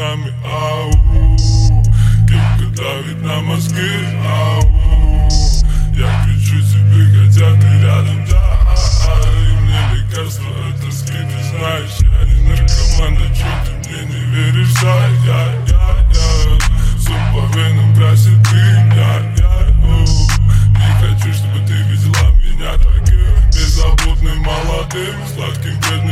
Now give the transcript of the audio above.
нами, ау. Кепка давит на мозги, ау. Я кричу тебе, хотя ты рядом, да. И мне лекарство это скид, ты знаешь. Я не наркоман, да чё ты мне не веришь, я суп по венам красит дым, не хочу, чтобы ты видела меня таким беззаботным, молодым, сладким, бедным.